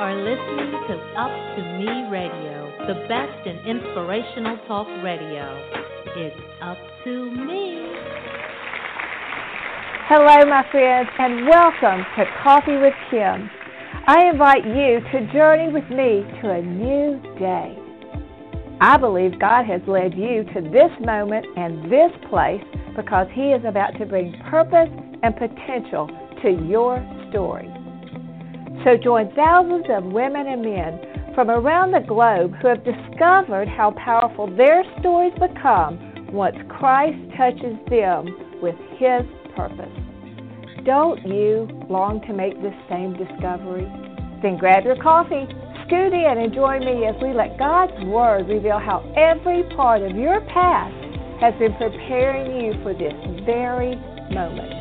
are listening to Up to Me Radio, the best in inspirational talk radio. It's up to me. Hello, my friends, and welcome to Coffee with Kim. I invite you to journey with me to a new day. I believe God has led you to this moment and this place because He is about to bring purpose and potential to your story. So join thousands of women and men from around the globe who have discovered how powerful their stories become once Christ touches them with His purpose. Don't you long to make this same discovery? Then grab your coffee, scoot in, and join me as we let God's Word reveal how every part of your past has been preparing you for this very moment.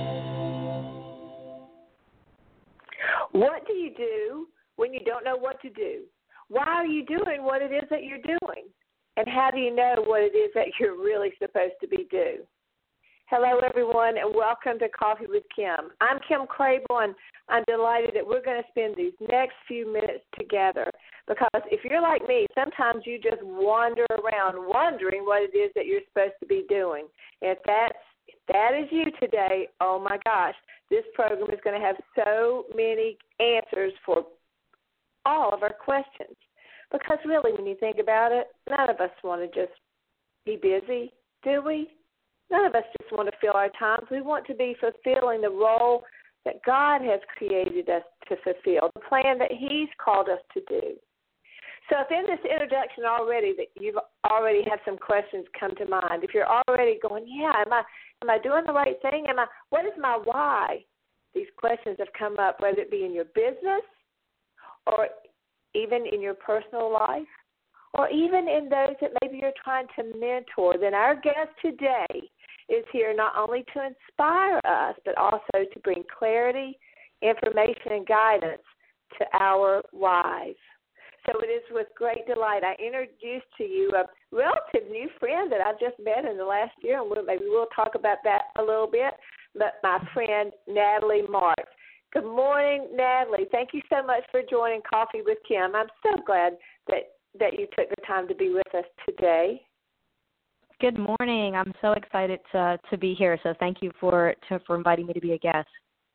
What do you do when you don't know what to do? Why are you doing what it is that you're doing? And how do you know what it is that you're really supposed to be doing? Hello, everyone, and welcome to Coffee with Kim. I'm Kim Crable, and I'm delighted that we're going to spend these next few minutes together because if you're like me, sometimes you just wander around wondering what it is that you're supposed to be doing. And if that is you today, oh, my gosh, this program is going to have so many answers for all of our questions. Because really, when you think about it, none of us want to just be busy, do we? None of us just want to fill our times. We want to be fulfilling the role that God has created us to fulfill, the plan that He's called us to do. So if in this introduction already that you've already had some questions come to mind, if you're already going, yeah, am I doing the right thing? What is my why? These questions have come up, whether it be in your business or even in your personal life or even in those that maybe you're trying to mentor. Then our guest today is here not only to inspire us, but also to bring clarity, information, and guidance to our whys. So it is with great delight I introduce to you a relative new friend that I've just met in the last year, and maybe we'll talk about that a little bit, but my friend Natalie Marks. Good morning, Natalie. Thank you so much for joining Coffee with Kim. I'm so glad that you took the time to be with us today. Good morning. I'm so excited to be here, so thank you for inviting me to be a guest.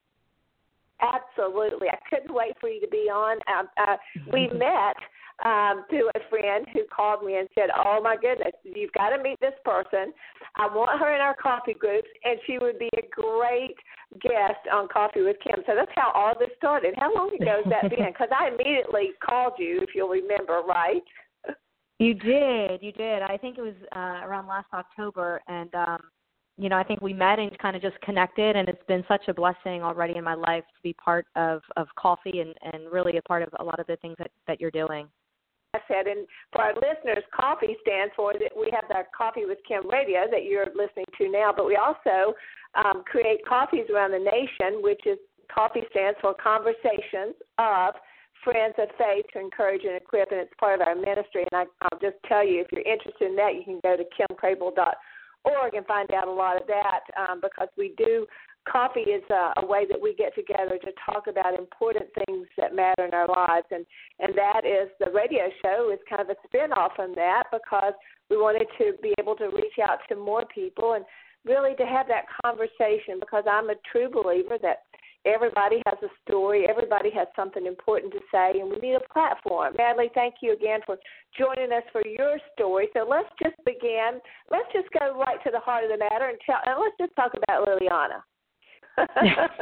Absolutely. I couldn't wait for you to be on. We met through a friend who called me and said, oh, my goodness, you've got to meet this person. I want her in our coffee groups, and she would be a great guest on Coffee with Kim. So that's how all this started. How long ago has that been? Because I immediately called you, if you'll remember, right? You did. I think it was around last October, and I think we met and kind of just connected, and it's been such a blessing already in my life to be part of coffee and really a part of a lot of the things that you're doing. I said, and for our listeners, coffee stands for that we have our Coffee with Kim radio that you're listening to now, but we also create coffees around the nation, which is coffee stands for Conversations of Friends of Faith to Encourage and Equip, and it's part of our ministry. And I'll just tell you, if you're interested in that, you can go to kimcrable.org and find out a lot of that because we do. Coffee is a way that we get together to talk about important things that matter in our lives, and that is the radio show is kind of a spin-off from that because we wanted to be able to reach out to more people and really to have that conversation because I'm a true believer that everybody has a story, everybody has something important to say, and we need a platform. Natalie, thank you again for joining us for your story. So let's just begin. Let's just go right to the heart of the matter and let's just talk about Liliana. Let's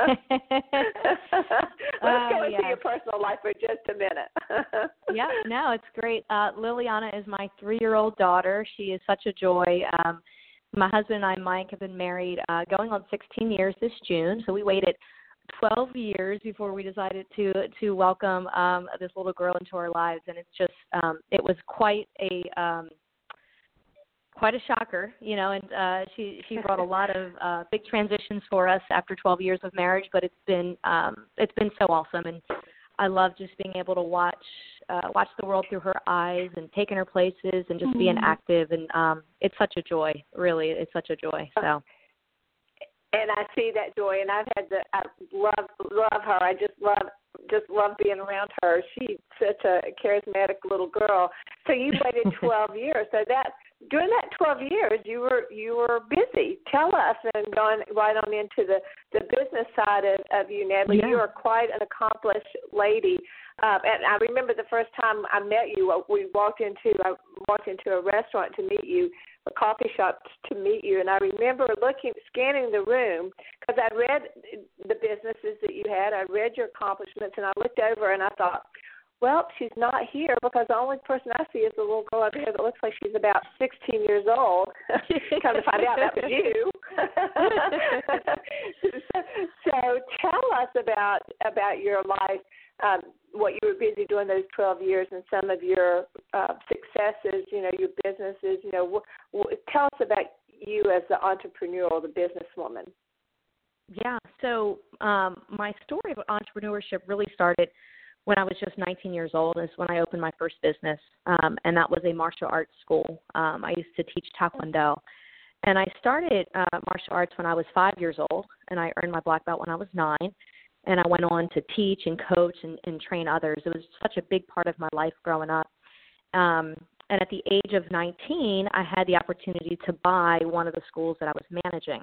go into your personal life for just a minute. Yeah, no, it's great. Liliana is my 3-year-old daughter. She is such a joy. My husband and I, Mike, have been married going on 16 years this June, so we waited 12 years before we decided to welcome this little girl into our lives, and it's just it was quite a shocker, and she brought a lot of big transitions for us after 12 years of marriage, but it's been so awesome, and I love just being able to watch the world through her eyes and taking her places and just being active, and it's such a joy, really, it's such a joy. So And I see that joy, and I love her. I just love being around her. She's such a charismatic little girl. So you waited 12 years. So that during that 12 years, you were busy. Tell us, and going right on into the business side of you, Natalie. Yeah. You are quite an accomplished lady. And I remember the first time I met you, I walked into a restaurant to meet you, a coffee shop to meet you, and I remember scanning the room because I read the businesses that you had, I read your accomplishments, and I looked over and I thought, well, she's not here because the only person I see is the little girl over here that looks like she's about 16 years old. Come to find out that was you. So tell us about your life, what you were busy doing those 12 years, and some of your successes, your businesses. Tell us about you as the entrepreneur or the businesswoman. Yeah, so my story of entrepreneurship really started when I was just 19 years old. Is when I opened my first business, and that was a martial arts school. I used to teach Taekwondo, and I started martial arts when I was 5 years old, and I earned my black belt when I was 9. And I went on to teach and coach and train others. It was such a big part of my life growing up. And at the age of 19, I had the opportunity to buy one of the schools that I was managing.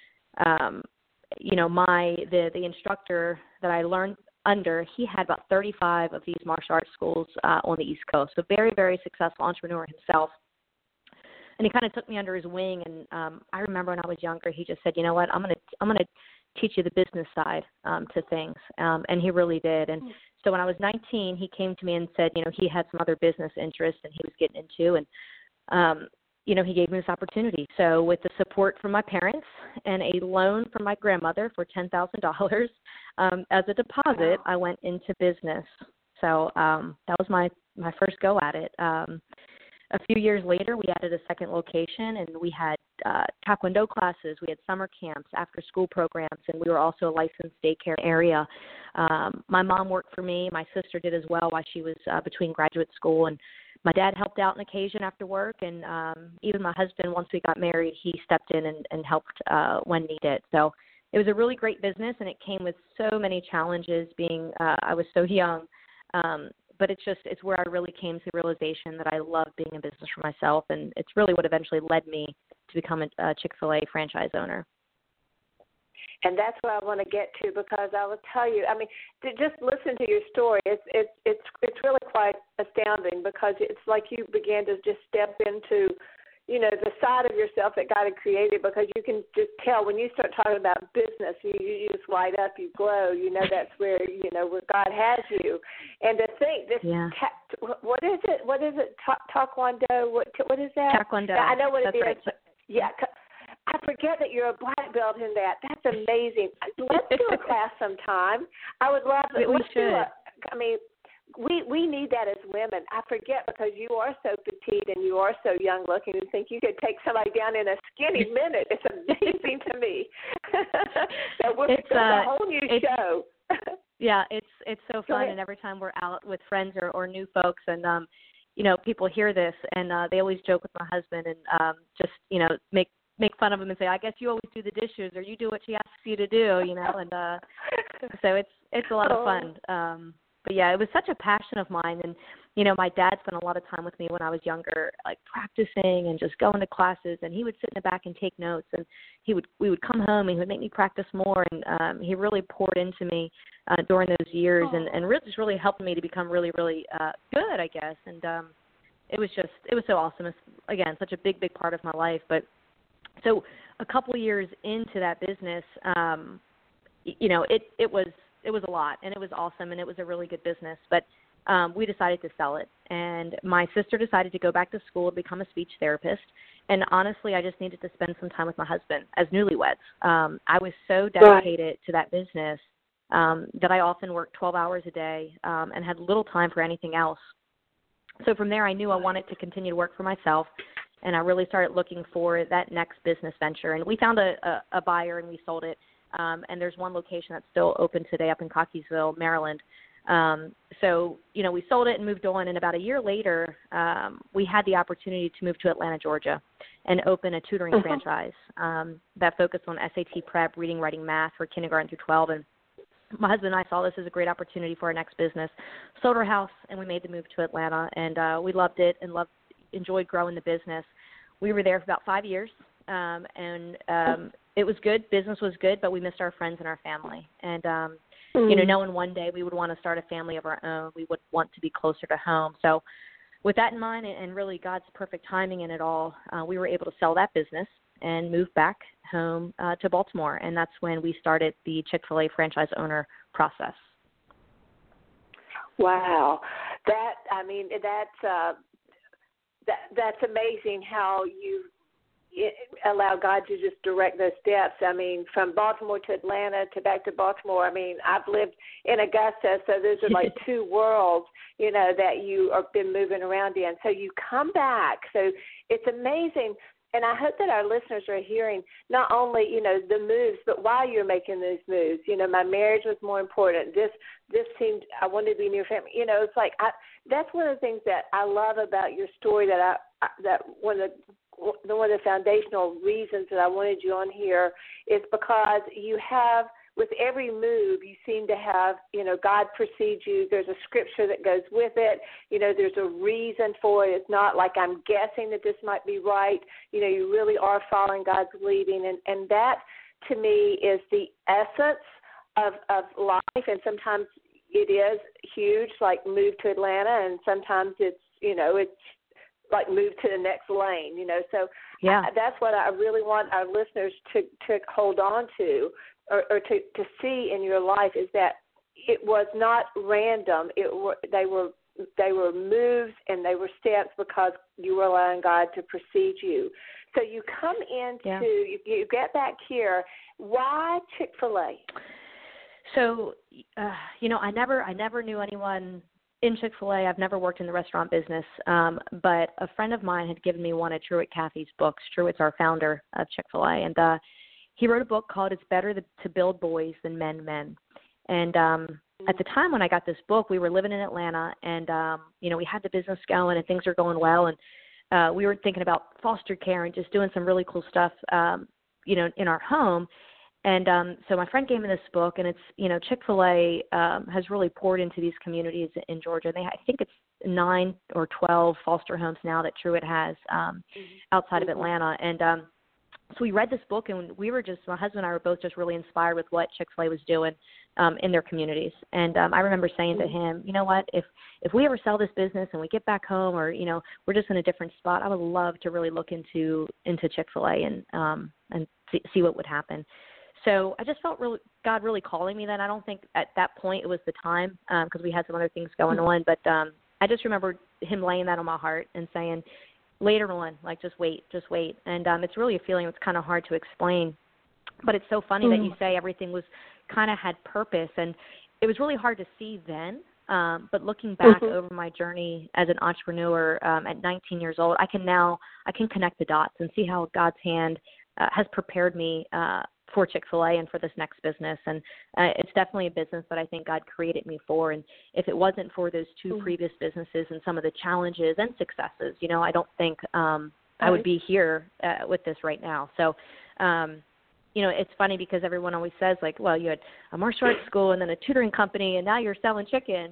The instructor that I learned under, he had about 35 of these martial arts schools on the East Coast. So very, very successful entrepreneur himself. And he kind of took me under his wing. And I remember when I was younger, he just said, you know what, I'm gonna teach you the business side to things. And he really did. And so when I was 19, he came to me and said, he had some other business interests and he was getting into, and, he gave me this opportunity. So with the support from my parents and a loan from my grandmother for $10,000 as a deposit, I went into business. So that was my first go at it. A few years later, we added a second location, and we had Taekwondo classes. We had summer camps, after-school programs, and we were also a licensed daycare area. My mom worked for me. My sister did as well while she was between graduate school, and my dad helped out on occasion after work, and even my husband, once we got married, he stepped in and helped when needed. So it was a really great business, and it came with so many challenges being I was so young. But it's where I really came to the realization that I love being in business for myself, and it's really what eventually led me to become a Chick-fil-A franchise owner. And that's what I want to get to, because I will tell you, to just listen to your story, it's really quite astounding, because it's like you began to just step into, the side of yourself that God had created, because you can just tell when you start talking about business, you just light up, you glow, that's where, where God has you. And to think this, what is it? Taekwondo? What is that? Taekwondo. Now, I know what That's it is. Right. Yeah. I forget that you're a black belt in that. That's amazing. Let's do a class sometime. I would love it. We should. We need that as women. I forget, because you are so petite and you are so young looking, and think you could take somebody down in a skinny minute. It's amazing to me. So it's a whole new show. Yeah, it's so fun, and every time we're out with friends or new folks, and people hear this, and they always joke with my husband and just make fun of him and say, I guess you always do the dishes, or you do what she asks you to do, and so it's a lot of fun. But yeah, it was such a passion of mine, and my dad spent a lot of time with me when I was younger, like practicing and just going to classes, and he would sit in the back and take notes, and we would come home and he would make me practice more, and he really poured into me during those years, and really helped me to become really, really good, I guess. And it was so awesome. It's, again, such a big, big part of my life. But so a couple of years into that business, it was a lot, and it was awesome, and it was a really good business. But we decided to sell it, and my sister decided to go back to school and become a speech therapist. And honestly, I just needed to spend some time with my husband as newlyweds. I was so dedicated to that business that I often worked 12 hours a day and had little time for anything else. So from there, I knew I wanted to continue to work for myself, and I really started looking for that next business venture. And we found a buyer, and we sold it. And there's one location that's still open today up in Cockeysville, Maryland. So, we sold it and moved on, and about a year later, we had the opportunity to move to Atlanta, Georgia, and open a tutoring franchise that focused on SAT prep, reading, writing, math for kindergarten through 12. And my husband and I saw this as a great opportunity for our next business, sold our house, and we made the move to Atlanta, and we loved it and enjoyed growing the business. We were there for about 5 years, and it was good. Business was good, but we missed our friends and our family. And, knowing one day we would want to start a family of our own, we would want to be closer to home. So with that in mind, and really God's perfect timing in it all, we were able to sell that business and move back home to Baltimore. And that's when we started the Chick-fil-A franchise owner process. Wow. That's amazing how you allow God to just direct those steps. I mean, from Baltimore to Atlanta to back to Baltimore. I mean, I've lived in Augusta, so those are like two worlds, that you have been moving around in. So you come back. So it's amazing. And I hope that our listeners are hearing not only, the moves, but why you're making those moves. My marriage was more important. This seemed, I wanted to be near family. It's like, that's one of the things that I love about your story, that one of the foundational reasons that I wanted you on here is because you have, with every move, you seem to have, God precedes you. There's a scripture that goes with it. There's a reason for it. It's not like I'm guessing that this might be right. You really are following God's leading. And that, to me, is the essence of life. And sometimes it is huge, like move to Atlanta, and sometimes it's, it's like move to the next lane, So yeah. That's what I really want our listeners to hold on to, or to see in your life, is that it was not random. They were moves and they were steps because you were allowing God to precede you. So you come into, you get back here. Why Chick-fil-A? So, I never knew anyone in Chick-fil-A. I've never worked in the restaurant business, but a friend of mine had given me one of Truett Cathy's books. Truett's our founder of Chick-fil-A, and he wrote a book called It's Better to Build Boys Than Mend Men. And at the time when I got this book, we were living in Atlanta, and, we had the business going and things were going well, and we were thinking about foster care and just doing some really cool stuff, in our home. And so my friend gave me this book, and it's, Chick-fil-A has really poured into these communities in Georgia. I think it's 9 or 12 foster homes now that Truett has outside of Atlanta. And so we read this book, and my husband and I were both just really inspired with what Chick-fil-A was doing in their communities. And I remember saying to him, you know what, if we ever sell this business and we get back home, or, we're just in a different spot, I would love to really look into Chick-fil-A and see what would happen. So I just felt God really calling me then. I don't think at that point it was the time because we had some other things going on. But I just remember him laying that on my heart and saying, later on, like, just wait. And it's really a feeling that's kind of hard to explain. But it's so funny that you say everything was kind of had purpose. And it was really hard to see then. But looking back over my journey as an entrepreneur at 19 years old, I can connect the dots and see how God's hand has prepared me for Chick-fil-A and for this next business. And it's definitely a business that I think God created me for. And if it wasn't for those two previous businesses and some of the challenges and successes, I don't think I would be here with this right now. So, it's funny because everyone always says, like, well, you had a martial arts school and then a tutoring company, and now you're selling chicken,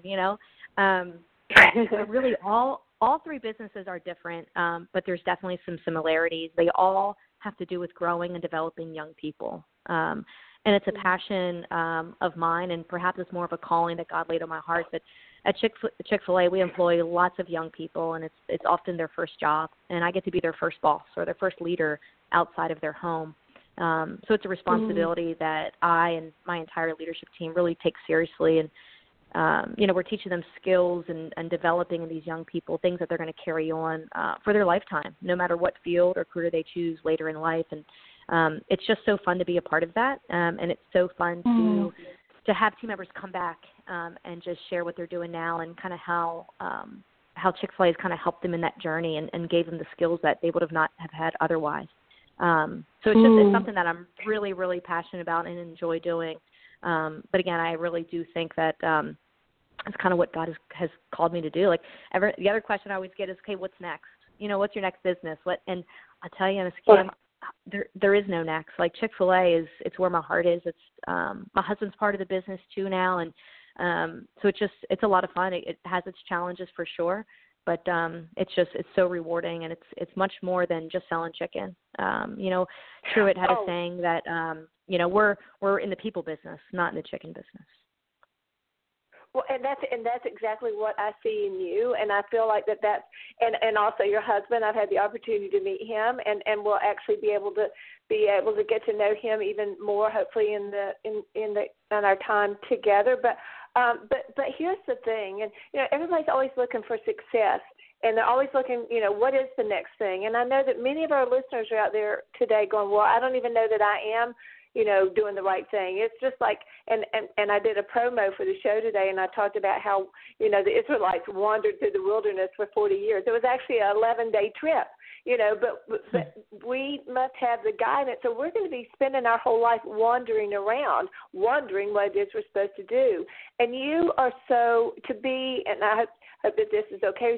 Really, all three businesses are different, but there's definitely some similarities. They all have to do with growing and developing young people. And it's a passion of mine, and perhaps it's more of a calling that God laid on my heart. But at Chick-fil-A, we employ lots of young people, and it's often their first job, and I get to be their first boss or their first leader outside of their home. So it's a responsibility that I and my entire leadership team really take seriously. And we're teaching them skills and developing in these young people things that they're going to carry on for their lifetime, no matter what field or career they choose later in life. And it's just so fun to be a part of that. And it's so fun to have team members come back and just share what they're doing now, and kind of how Chick-fil-A has kind of helped them in that journey and gave them the skills that they would have not have had otherwise. So it's something that I'm really, really passionate about and enjoy doing. But again, I really do think that it's kind of what God has called me to do. Like the other question I always get is, okay, what's next? What's your next business? And I'll tell you, Ms. Kim, there is no next. Like Chick-fil-A it's where my heart is. It's my husband's part of the business too now, and so it's a lot of fun. It has its challenges for sure, but it's so rewarding, and it's much more than just selling chicken. Truett had a saying that we're in the people business, not in the chicken business. Well, and that's exactly what I see in you, and I feel like that's and also your husband. I've had the opportunity to meet him, and we'll actually be able to get to know him even more, hopefully in our time together. But here's the thing, and everybody's always looking for success, and they're always looking, what is the next thing? And I know that many of our listeners are out there today going, well, I don't even know that I am doing the right thing. It's just like, and I did a promo for the show today, and I talked about how, the Israelites wandered through the wilderness for 40 years. It was actually an 11-day trip, but we must have the guidance. So we're going to be spending our whole life wandering around, wondering what it is we're supposed to do. And you are and I hope that this is okay with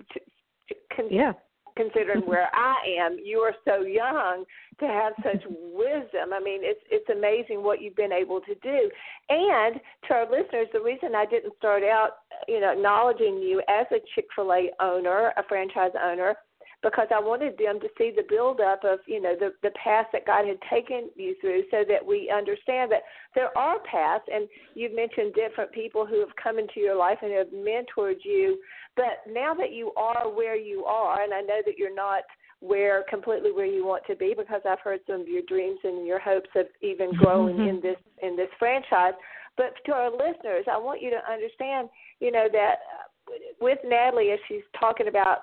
you, considering where I am, you are so young to have such wisdom. I mean, it's amazing what you've been able to do. And to our listeners, the reason I didn't start out, acknowledging you as a Chick-fil-A owner, a franchise owner, because I wanted them to see the buildup of, the path that God had taken you through, so that we understand that there are paths. And you've mentioned different people who have come into your life and have mentored you. But now that you are where you are, and I know that you're not completely where you want to be, because I've heard some of your dreams and your hopes of even growing in this franchise. But to our listeners, I want you to understand, that with Natalie, as she's talking about,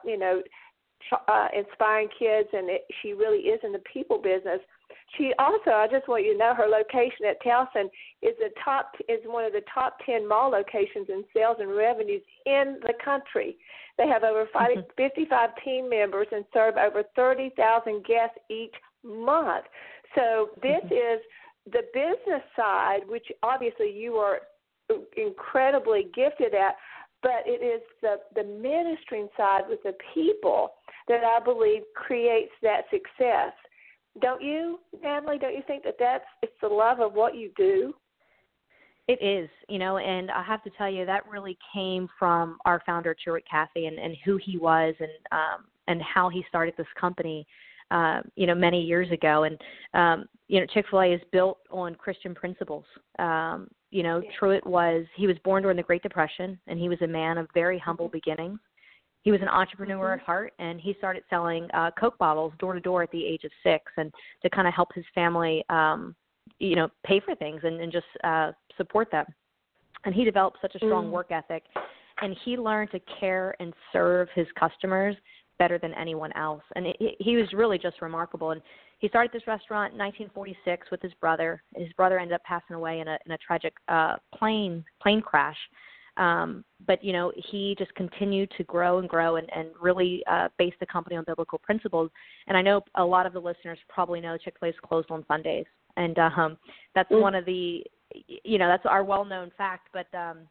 inspiring kids, and she really is in the people business. She also, I just want you to know, her location at Towson is one of the top 10 mall locations in sales and revenues in the country. They have over 55 team members and serve over 30,000 guests each month. So this is the business side, which obviously you are incredibly gifted at, but it is the ministering side with the people that I believe creates that success. Don't you, Natalie? Don't you think that it's the love of what you do? It is, and I have to tell you, that really came from our founder, Truett Cathy, and who he was, and how he started this company, many years ago. And, Chick-fil-A is built on Christian principles. Truett was born during the Great Depression, and he was a man of very humble beginnings. He was an entrepreneur at heart, and he started selling Coke bottles door to door at the age of 6, and to kind of help his family, pay for things and just support them. And he developed such a strong work ethic, and he learned to care and serve his customers better than anyone else. And he was really just remarkable. And he started this restaurant in 1946 with his brother. His brother ended up passing away in a tragic plane crash. But, he just continued to grow and grow and really base the company on biblical principles. And I know a lot of the listeners probably know Chick-fil-A is closed on Sundays. And that's one of the, that's our well-known fact. But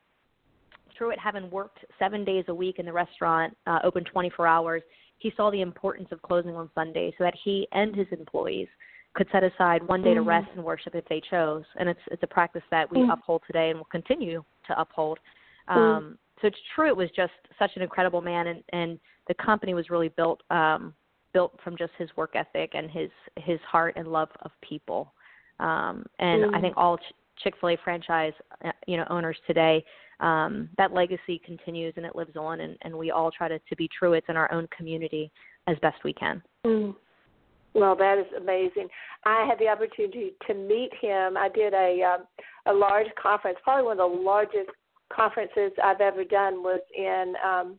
Truett, having worked 7 days a week in the restaurant, open 24 hours, he saw the importance of closing on Sunday so that he and his employees could set aside one day to rest and worship if they chose. And it's a practice that we uphold today and will continue to uphold. So it's true, it was just such an incredible man, and the company was really built from just his work ethic and his heart and love of people. And I think all Chick-fil-A franchise owners today, that legacy continues and it lives on, and we all try to be Truetts in our own community as best we can. Well, that is amazing. I had the opportunity to meet him. I did a large conference, probably one of the largest conferences I've ever done was in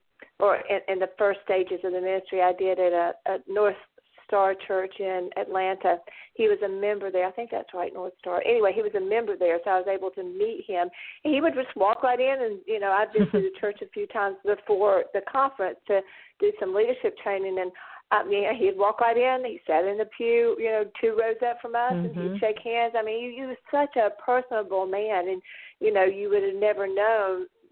the first stages of the ministry. I did at a North Star Church in Atlanta. He was a member there. I think that's right, North Star. Anyway, he was a member there, so I was able to meet him. And he would just walk right in, and, I've been to the church a few times before the conference to do some leadership training, and he'd walk right in. He sat in the pew, 2 rows up from us, and he'd shake hands. I mean, he was such a personable man, and, you would have never known,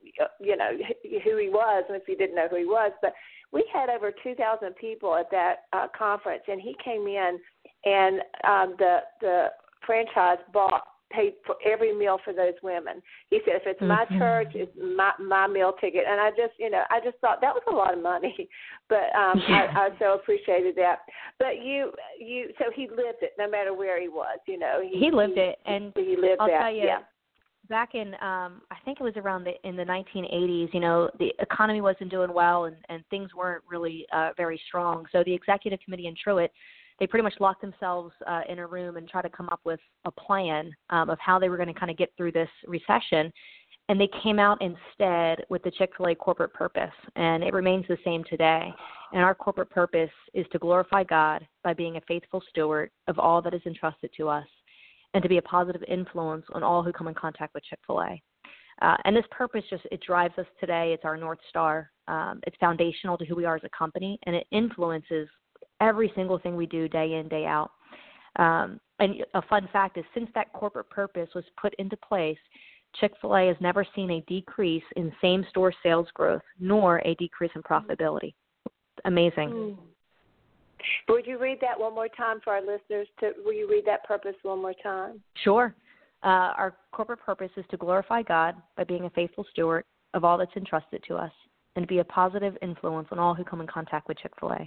you know, who he was, and if you didn't know who he was, but we had over 2,000 people at that conference, and he came in, and the franchise paid for every meal for those women. He said, if it's my church, it's my meal ticket. And I just thought that was a lot of money, but I so appreciated that. But so he lived it no matter where he was, you know. He lived it, and he lived I'll that. tell you, yeah. Back in, I think it was around in the 1980s, you know, the economy wasn't doing well and things weren't really very strong. So the executive committee in Truett, they pretty much locked themselves in a room and tried to come up with a plan of how they were going to kind of get through this recession. And they came out instead with the Chick-fil-A corporate purpose, and it remains the same today. And our corporate purpose is to glorify God by being a faithful steward of all that is entrusted to us, and to be a positive influence on all who come in contact with Chick-fil-A. And this purpose it drives us today. It's our North Star. It's foundational to who we are as a company, and it influences every single thing we do day in, day out. And a fun fact is, since that corporate purpose was put into place, Chick-fil-A has never seen a decrease in same-store sales growth, nor a decrease in profitability. Amazing. Would you read that one more time for our listeners? Will you read that purpose one more time? Sure. Our corporate purpose is to glorify God by being a faithful steward of all that's entrusted to us, and to be a positive influence on all who come in contact with Chick-fil-A.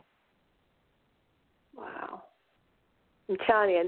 Wow. I'm telling you, and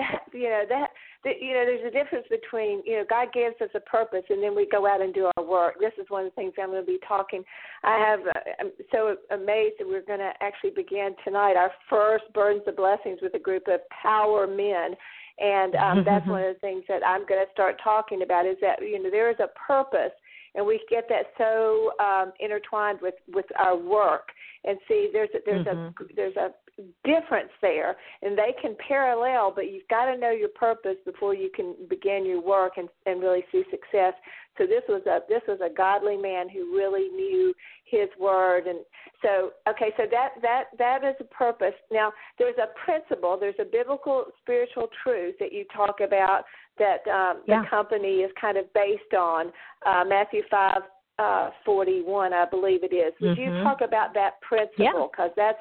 there's a difference between, you know, God gives us a purpose, and then we go out and do our work. This is one of the things I'm going to be talking. I'm so amazed that we're going to actually begin tonight our first Burdens of Blessings with a group of power men. And that's one of the things that I'm going to start talking about, is that, you know, there is a purpose, and we get that so intertwined with our work. And see, there's a difference there, and they can parallel, but you've got to know your purpose before you can begin your work and really see success. So this was a godly man who really knew his word. And so that is a purpose. Now there's a principle, there's a biblical spiritual truth that you talk about that the company is kind of based on, Matthew 5:41, I believe it is. Would you talk about that principle? Because that's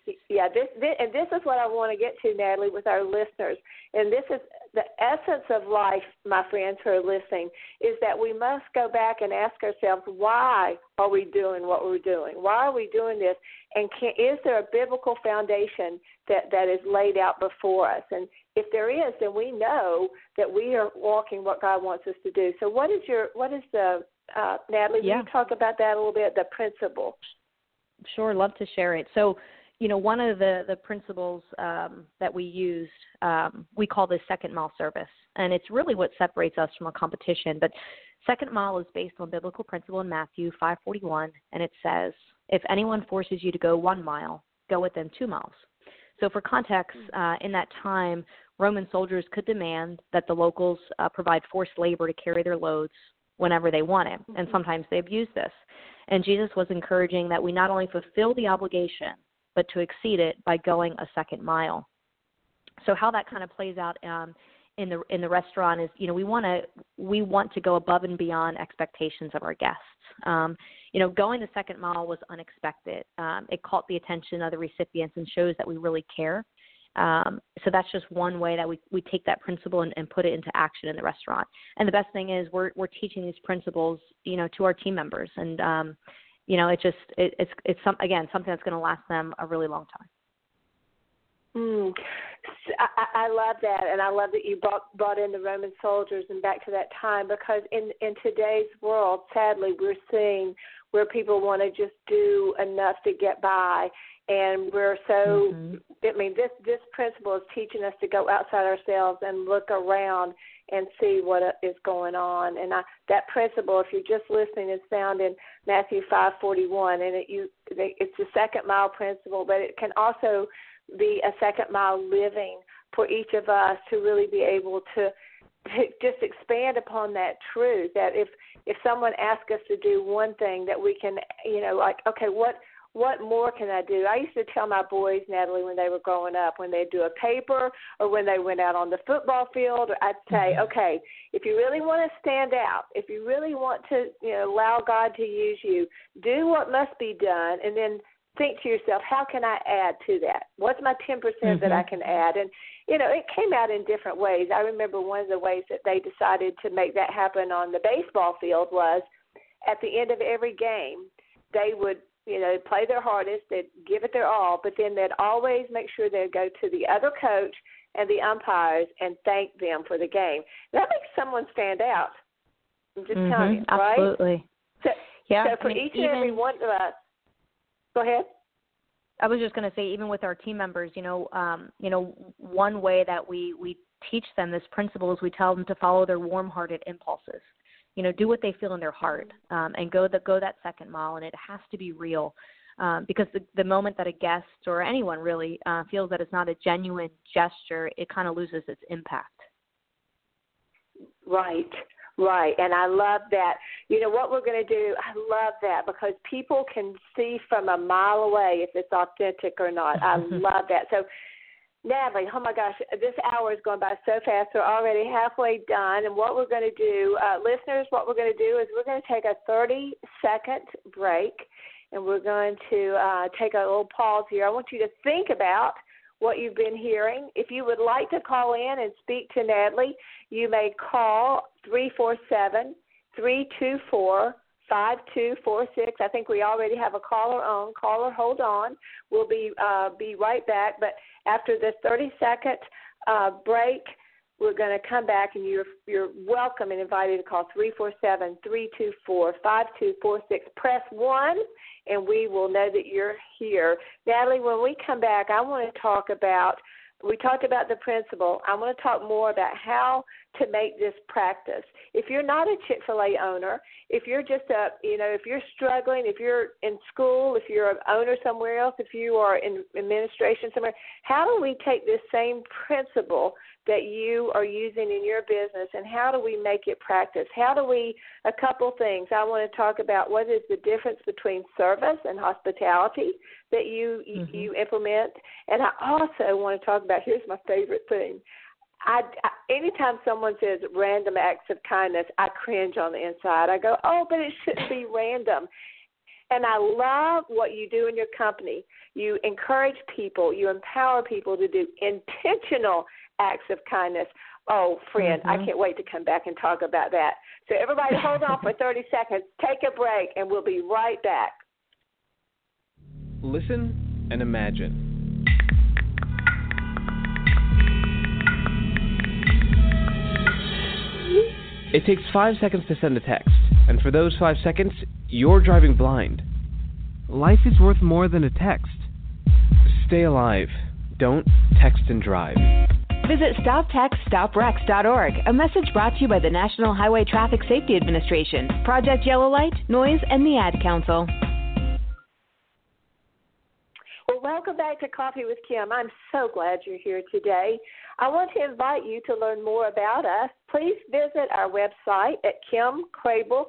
this is what I want to get to, Natalie, with our listeners. And this is the essence of life, my friends who are listening, is that we must go back and ask ourselves, why are we doing what we're doing? Why are we doing this? And is there a biblical foundation that is laid out before us? And if there is, then we know that we are walking what God wants us to do. So what is the Natalie, will you talk about that a little bit, the principle? Sure, love to share it. So, you know, one of the principles that we used, we call this second mile service, and it's really what separates us from a competition. But second mile is based on biblical principle in Matthew 5:41, and it says, if anyone forces you to go 1 mile, go with them 2 miles. So for context, in that time, Roman soldiers could demand that the locals provide forced labor to carry their loads whenever they wanted, and sometimes they abused this. And Jesus was encouraging that we not only fulfill the obligation, but to exceed it by going a second mile. So how that kind of plays out in the restaurant is, you know, we want to go above and beyond expectations of our guests. You know, going the second mile was unexpected. It caught the attention of the recipients and shows that we really care. So that's just one way that we take that principle and put it into action in the restaurant. And the best thing is we're teaching these principles, you know, to our team members, and you know, it's something that's going to last them a really long time. I love that, and I love that you brought in the Roman soldiers and back to that time, because in today's world, sadly, we're seeing where people want to just do enough to get by, and we're so. I mean, this principle is teaching us to go outside ourselves and look around and see what is going on. And that principle, if you're just listening, is found in Matthew 5:41, and it's the second mile principle, but it can also be a second mile living for each of us to really be able to just expand upon that truth, that if someone asks us to do one thing, that we can, you know, like, okay, what what more can I do? I used to tell my boys, Natalie, when they were growing up, when they'd do a paper or when they went out on the football field, I'd say, okay, if you really want to stand out, if you really want to, allow God to use you, do what must be done, and then think to yourself, how can I add to that? What's my 10% that I can add? And, it came out in different ways. I remember one of the ways that they decided to make that happen on the baseball field was at the end of every game, they would, play their hardest, they'd give it their all, but then they'd always make sure they'd go to the other coach and the umpires and thank them for the game. That makes someone stand out. I'm just telling you, right? Absolutely. So for each and every one of us, go ahead. I was just going to say, even with our team members, one way that we teach them this principle is we tell them to follow their warm-hearted impulses. Do what they feel in their heart, and go that second mile, and it has to be real, because the moment that a guest or anyone really feels that it's not a genuine gesture, it kind of loses its impact. Right, and I love that. What we're going to do, I love that, because people can see from a mile away if it's authentic or not. I love that. So, Natalie, oh my gosh, this hour is going by so fast. We're already halfway done. And what we're going to do, listeners, what we're going to do is we're going to take a 30-second break, and we're going to take a little pause here. I want you to think about what you've been hearing. If you would like to call in and speak to Natalie, you may call 347-324-5246. I think we already have a caller on. Caller, hold on. We'll be right back. But after this 30-second break, we're going to come back, and you're welcome and invited to call 347-324-5246. Press 1, and we will know that you're here. Natalie, when we come back, I want to talk about, we talked about the principle. I want to talk more about how to make this practice. If you're not a Chick-fil-A owner, if you're just if you're struggling, if you're in school, if you're an owner somewhere else, if you are in administration somewhere, how do we take this same principle that you are using in your business, and how do we make it practice? A couple things. I want to talk about what is the difference between service and hospitality that you implement. And I also want to talk about, here's my favorite thing. Anytime someone says random acts of kindness, I cringe on the inside. I go, but it shouldn't be random. And I love what you do in your company. You encourage people. You empower people to do intentional acts of kindness. Oh, friend, I can't wait to come back and talk about that. So everybody hold on for 30 seconds. Take a break, and we'll be right back. Listen and imagine. It takes 5 seconds to send a text, and for those 5 seconds, you're driving blind. Life is worth more than a text. Stay alive. Don't text and drive. Visit StopTextStopWrecks.org, a message brought to you by the National Highway Traffic Safety Administration, Project Yellow Light, Noise, and the Ad Council. Well, welcome back to Coffee with Kim. I'm so glad you're here today. I want to invite you to learn more about us. Please visit our website at Kim Crable,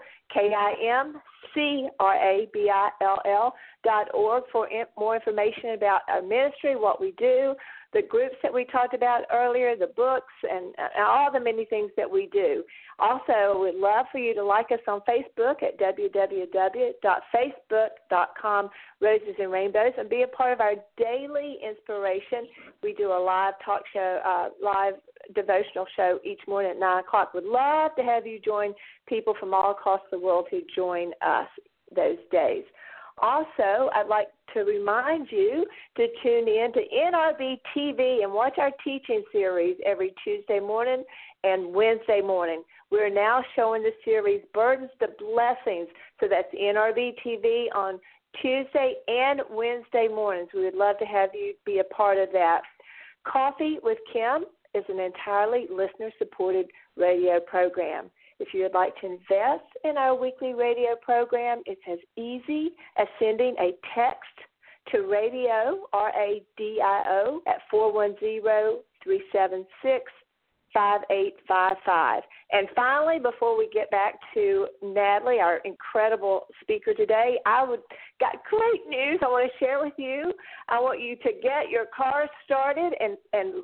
KIMCRABILL.org for more information about our ministry, what we do, the groups that we talked about earlier, the books, and all the many things that we do. Also, we'd love for you to like us on Facebook at www.facebook.com, Roses and Rainbows, and be a part of our daily inspiration. We do a live talk show, live devotional show each morning at 9 o'clock. We'd love to have you join people from all across the world who join us those days. Also, I'd like to remind you to tune in to NRB TV and watch our teaching series every Tuesday morning and Wednesday morning. We're now showing the series Burdens to Blessings, so that's NRB TV on Tuesday and Wednesday mornings. We would love to have you be a part of that. Coffee with Kim is an entirely listener-supported radio program. If you would like to invest in our weekly radio program, it's as easy as sending a text to radio, RADIO, at 410-376-6666. 5855. And finally, before we get back to Natalie, our incredible speaker today, got great news I want to share with you. I want you to get your cars started, and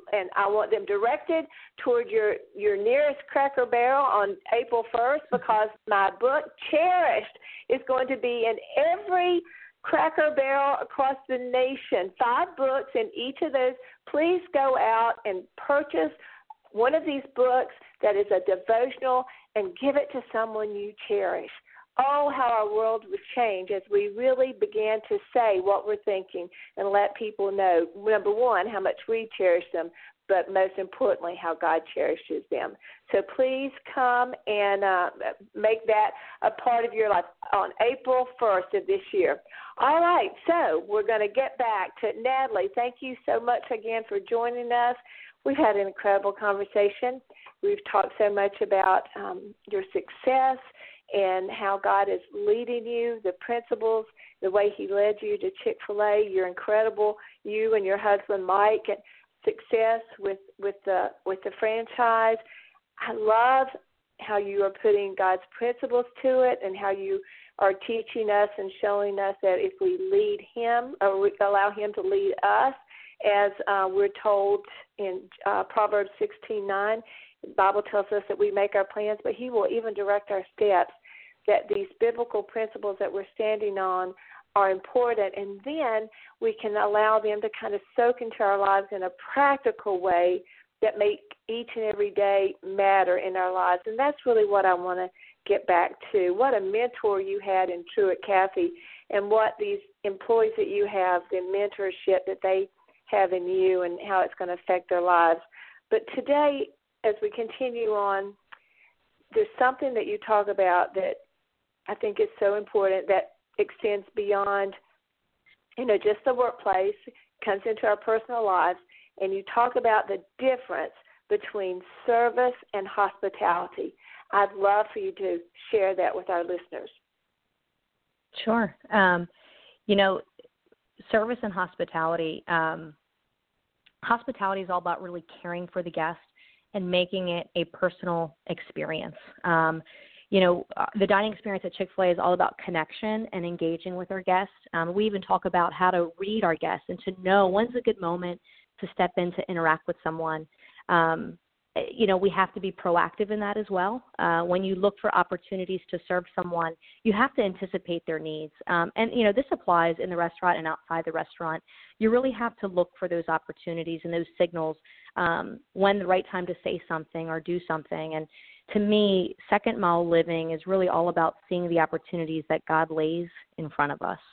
I want them directed toward your nearest Cracker Barrel on April 1st, because my book, Cherished, is going to be in every Cracker Barrel across the nation. 5 books in each of those. Please go out and purchase one of these books that is a devotional and give it to someone you cherish. Oh, how our world would change as we really began to say what we're thinking and let people know, number one, how much we cherish them, but most importantly, how God cherishes them. So please come and make that a part of your life on April 1st of this year. All right, so we're going to get back to Natalie. Thank you so much again for joining us. We've had an incredible conversation. We've talked so much about your success and how God is leading you, the principles, the way he led you to Chick-fil-A, your incredible, you and your husband Mike, and success with the franchise. I love how you are putting God's principles to it and how you are teaching us and showing us that if we lead him, or we allow him to lead us, as we're told in Proverbs 16:9, the Bible tells us that we make our plans, but he will even direct our steps, that these biblical principles that we're standing on are important, and then we can allow them to kind of soak into our lives in a practical way that make each and every day matter in our lives. And that's really what I want to get back to. What a mentor you had in Truett Cathy, and what these employees that you have, the mentorship that they have in you and how it's going to affect their lives. But today, as we continue on, there's something that you talk about that I think is so important that extends beyond, just the workplace, comes into our personal lives, and you talk about the difference between service and hospitality. I'd love for you to share that with our listeners. Sure. Service and hospitality. Hospitality is all about really caring for the guest and making it a personal experience. The dining experience at Chick-fil-A is all about connection and engaging with our guests. We even talk about how to read our guests and to know when's a good moment to step in to interact with someone. We have to be proactive in that as well. When you look for opportunities to serve someone, you have to anticipate their needs. This applies in the restaurant and outside the restaurant. You really have to look for those opportunities and those signals when the right time to say something or do something. And to me, second mile living is really all about seeing the opportunities that God lays in front of us.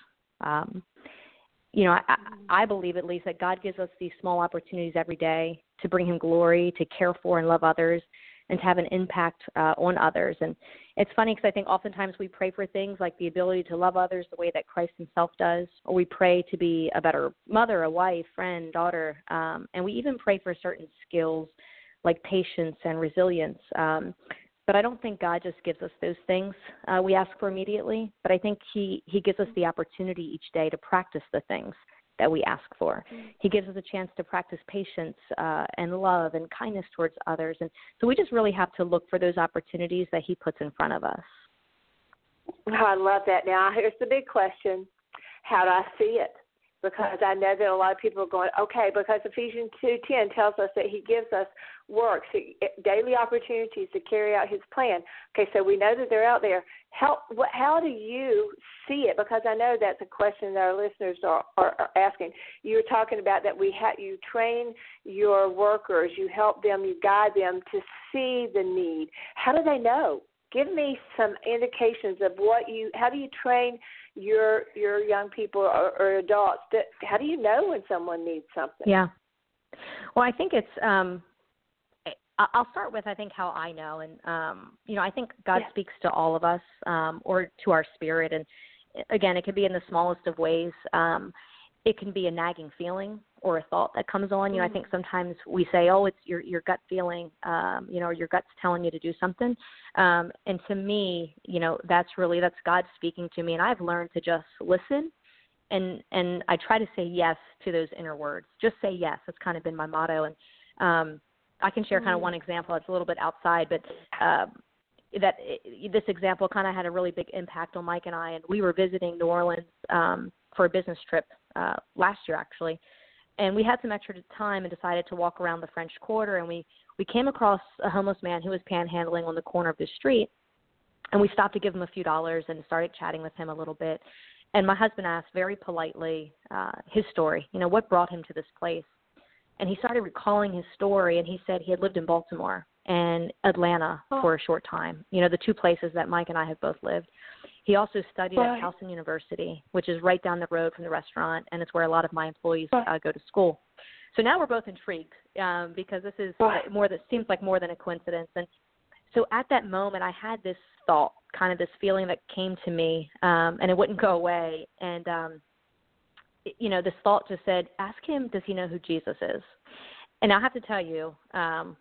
I believe at least that God gives us these small opportunities every day to bring him glory, to care for and love others, and to have an impact on others. And it's funny because I think oftentimes we pray for things like the ability to love others the way that Christ himself does, or we pray to be a better mother, a wife, friend, daughter, and we even pray for certain skills like patience and resilience. But I don't think God just gives us those things we ask for immediately, but I think he gives us the opportunity each day to practice the things that we ask for. He gives us a chance to practice patience and love and kindness towards others. And so we just really have to look for those opportunities that he puts in front of us. Oh, I love that. Now, here's the big question. How do I see it? Because I know that a lot of people are going, okay, because Ephesians 2:10 tells us that he gives us works, daily opportunities to carry out his plan. Okay, so we know that they're out there. How do you see it? Because I know that's a question that our listeners are asking. You're talking about that you train your workers, you help them, you guide them to see the need. How do they know? Give me some indications of how do you train your young people or adults? How do you know when someone needs something? Yeah. Well, I think it's I'll start with, I think, how I know. And, I think God speaks to all of us or to our spirit. And, again, it could be in the smallest of ways. It can be a nagging feeling or a thought that comes on. I think sometimes we say, oh, it's your gut feeling, or your gut's telling you to do something. And to me, that's God speaking to me. And I've learned to just listen. And I try to say yes to those inner words. Just say yes. That's kind of been my motto. And I can share kind of one example that's a little bit outside, but this example kind of had a really big impact on Mike and I. And we were visiting New Orleans for a business trip last year, actually. And we had some extra time and decided to walk around the French Quarter. And we came across a homeless man who was panhandling on the corner of the street. And we stopped to give him a few dollars and started chatting with him a little bit. And my husband asked very politely his story, what brought him to this place. And he started recalling his story, and he said he had lived in Baltimore and Atlanta for a short time, the two places that Mike and I have both lived. He also studied at Towson University, which is right down the road from the restaurant, and it's where a lot of my employees go to school. So now we're both intrigued because this is seems like more than a coincidence. And so at that moment, I had this thought, kind of this feeling that came to me, and it wouldn't go away. And, this thought just said, ask him, does he know who Jesus is? And I have to tell you, I'm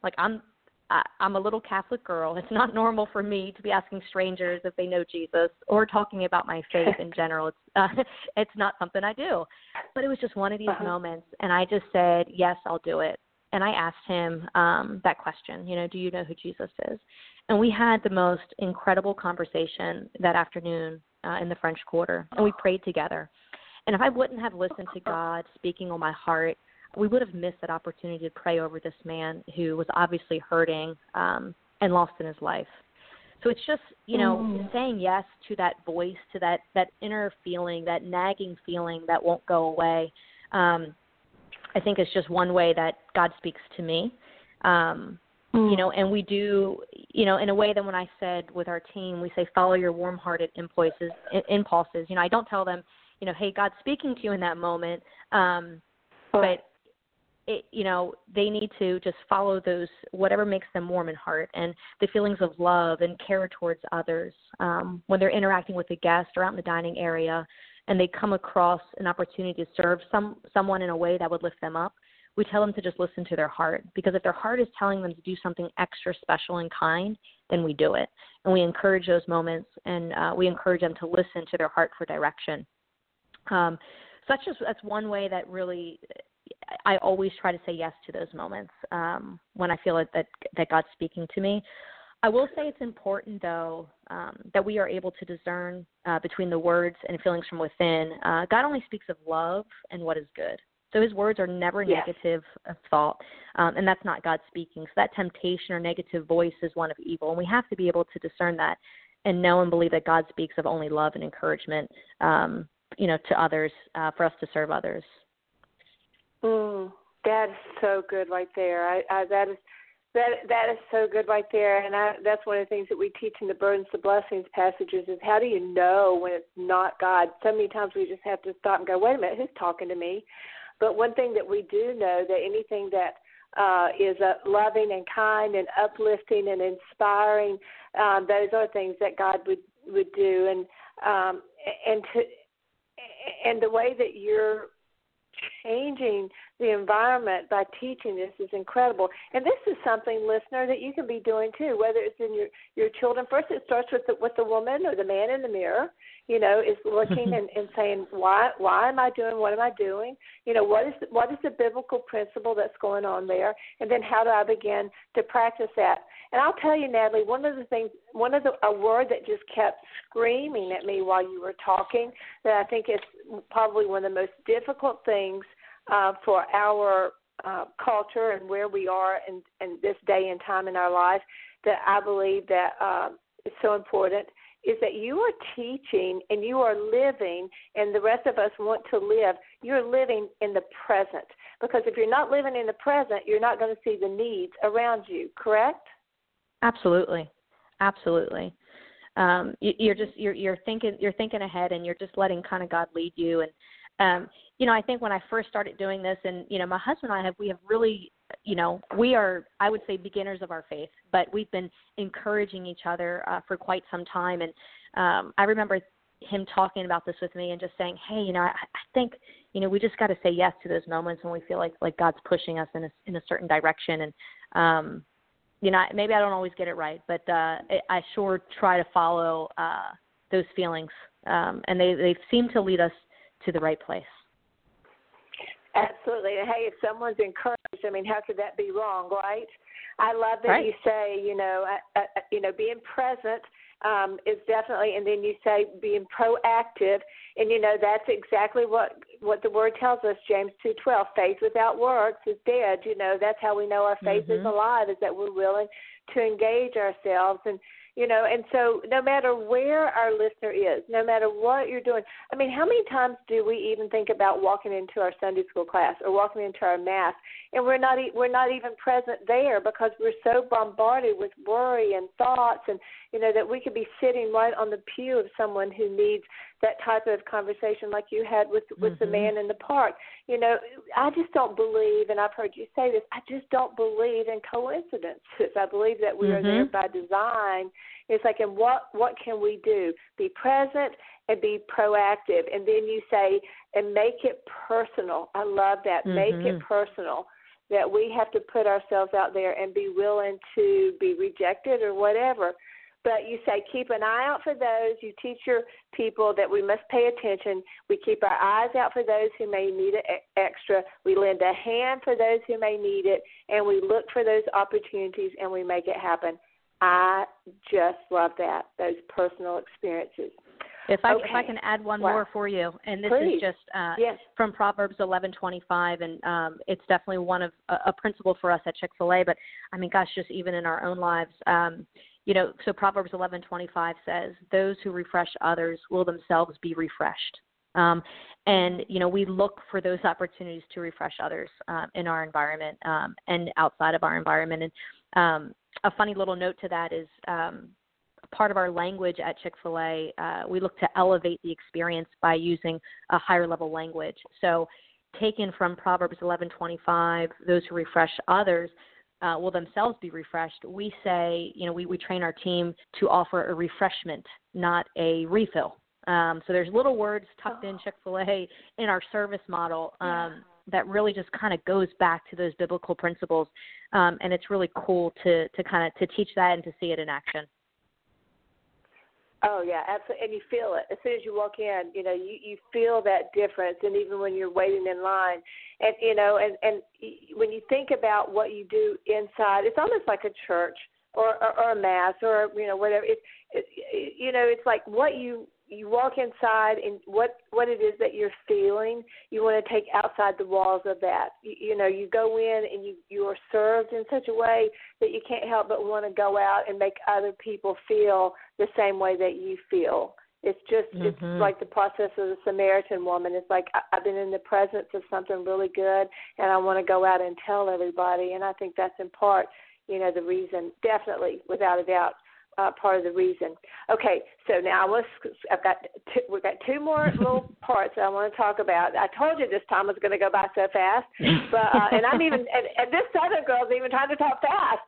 a little Catholic girl. It's not normal for me to be asking strangers if they know Jesus or talking about my faith in general. It's not something I do. But it was just one of these moments, and I just said, yes, I'll do it. And I asked him that question, do you know who Jesus is? And we had the most incredible conversation that afternoon in the French Quarter, and we prayed together. And if I wouldn't have listened to God speaking on my heart, we would have missed that opportunity to pray over this man who was obviously hurting and lost in his life. So it's just, saying yes to that voice, to that inner feeling, that nagging feeling that won't go away. I think it's just one way that God speaks to me. And we do, in a way that when I said with our team, we say, follow your warm-hearted impulses. I don't tell them, hey, God's speaking to you in that moment. But they need to just follow those, whatever makes them warm in heart, and the feelings of love and care towards others when they're interacting with a guest or out in the dining area, and they come across an opportunity to serve someone in a way that would lift them up. We tell them to just listen to their heart, because if their heart is telling them to do something extra special and kind, then we do it. And we encourage those moments, and we encourage them to listen to their heart for direction. That's one way that really I always try to say yes to those moments when I feel that God's speaking to me. I will say it's important, though, that we are able to discern between the words and feelings from within. God only speaks of love and what is good. So his words are never negative of thought, and that's not God speaking. So that temptation or negative voice is one of evil, and we have to be able to discern that and know and believe that God speaks of only love and encouragement, to others, for us to serve others. That is so good right there. That is so good right there, and that's one of the things that we teach in the Burdens to Blessings passages is how do you know when it's not God? So many times we just have to stop and go, wait a minute, who's talking to me? But one thing that we do know, that anything that is loving and kind and uplifting and inspiring, those are things that God would do, and the way that you're changing the environment by teaching this is incredible. And this is something, listener, that you can be doing too, whether it's in your children. First, it starts with the woman or the man in the mirror, is looking and saying, why am I doing what am I doing? What is the biblical principle that's going on there? And then how do I begin to practice that? And I'll tell you, Natalie, a word that just kept screaming at me while you were talking that I think is probably one of the most difficult things for our culture and where we are in this day and time in our life, that I believe that is so important, is that you are teaching and you are living, and the rest of us want to live. You're living in the present, because if you're not living in the present, you're not going to see the needs around you, correct? Absolutely. You're thinking ahead, and you're just letting kind of God lead you. And I think when I first started doing this, and my husband and we have really, we are, I would say, beginners of our faith, but we've been encouraging each other for quite some time. And I remember him talking about this with me and just saying, hey, I think we just got to say yes to those moments when we feel like God's pushing us in a certain direction. And maybe I don't always get it right, but I sure try to follow those feelings, and they seem to lead us to the right place. Absolutely. And hey, if someone's encouraged, how could that be wrong, right? I love that Right. you say, being present is definitely, and then you say being proactive, and that's exactly what the word tells us. James 2:12, faith without works is dead. That's how we know our faith is alive, is that we're willing to engage ourselves. And so no matter where our listener is, no matter what you're doing, I mean, how many times do we even think about walking into our Sunday school class or walking into our Mass, and we're not even present there because we're so bombarded with worry and thoughts, and that we could be sitting right on the pew of someone who needs that type of conversation like you had with the man in the park. I just don't believe, and I've heard you say this, I just don't believe in coincidences. I believe that we are there by design. It's like, and what can we do? Be present and be proactive. And then you say, and make it personal. I love that. Make it personal, that we have to put ourselves out there and be willing to be rejected or whatever. But you say, keep an eye out for those. You teach your people that we must pay attention. We keep our eyes out for those who may need it extra. We lend a hand for those who may need it. And we look for those opportunities and we make it happen. I just love that, those personal experiences. If I can add one more for you, and this Please. is just from Proverbs 11:25, and it's definitely one of a principle for us at Chick-fil-A. But I mean, gosh, just even in our own lives, so Proverbs 11:25 says, "Those who refresh others will themselves be refreshed." And we look for those opportunities to refresh others in our environment and outside of our environment. And a funny little note to that is part of our language at Chick-fil-A, we look to elevate the experience by using a higher level language. So taken from Proverbs 11:25, those who refresh others will themselves be refreshed. We say, we train our team to offer a refreshment, not a refill. So there's little words tucked in Chick-fil-A in our service model that really just kind of goes back to those biblical principles. And it's really cool to teach that and to see it in action. Oh, yeah, absolutely. And you feel it. As soon as you walk in, you feel that difference. And even when you're waiting in line, and when you think about what you do inside, it's almost like a church or a Mass or, whatever. It's like what you walk inside and what it is that you're feeling, you want to take outside the walls of that. You go in and you are served in such a way that you can't help but want to go out and make other people feel the same way that you feel. It's just, it's like the process of the Samaritan woman. It's like, I've been in the presence of something really good, and I want to go out and tell everybody. And I think that's in part, the reason, definitely, without a doubt, part of the reason. Okay, so now we've got two more little parts that I want to talk about. I told you this time was going to go by so fast, but and I'm even and this Southern girl's even trying to talk fast.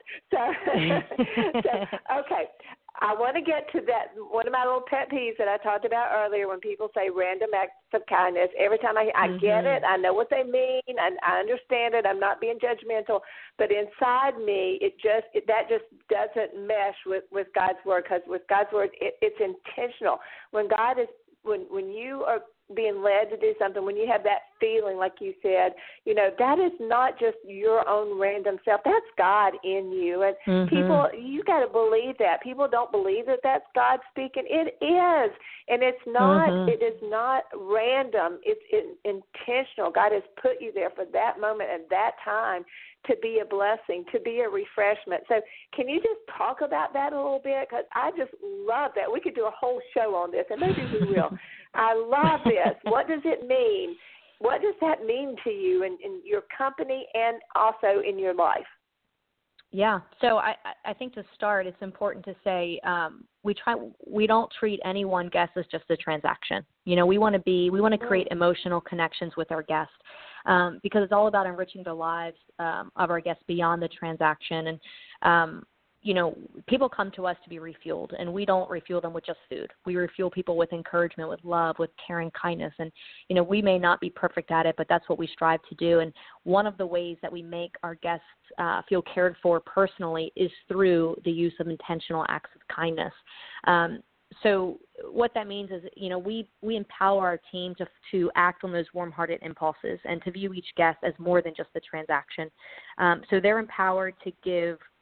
So okay. I want to get to that, one of my little pet peeves that I talked about earlier when people say random acts of kindness. Every time I get it, I know what they mean, and I understand it. I'm not being judgmental, but inside me, that just doesn't mesh with God's word, because with God's word, it's intentional. When you are being led to do something, when you have that feeling, like you said, that is not just your own random self. That's God in you. And people, you got to believe that. People don't believe that that's God speaking. It is. And it's not, it is not random. It's intentional. God has put you there for that moment and that time to be a blessing, to be a refreshment. So can you just talk about that a little bit? Because I just love that. We could do a whole show on this, and maybe we will. I love this. What does it mean? What does that mean to you in your company and also in your life? Yeah. So I think to start, it's important to say we don't treat any one guest as just a transaction. We want to create emotional connections with our guests because it's all about enriching the lives of our guests beyond the transaction. And people come to us to be refueled, and we don't refuel them with just food. We refuel people with encouragement, with love, with caring kindness. And, we may not be perfect at it, but that's what we strive to do. And one of the ways that we make our guests feel cared for personally is through the use of intentional acts of kindness. So what that means is, we empower our team to act on those warm-hearted impulses and to view each guest as more than just a transaction. So they're empowered to give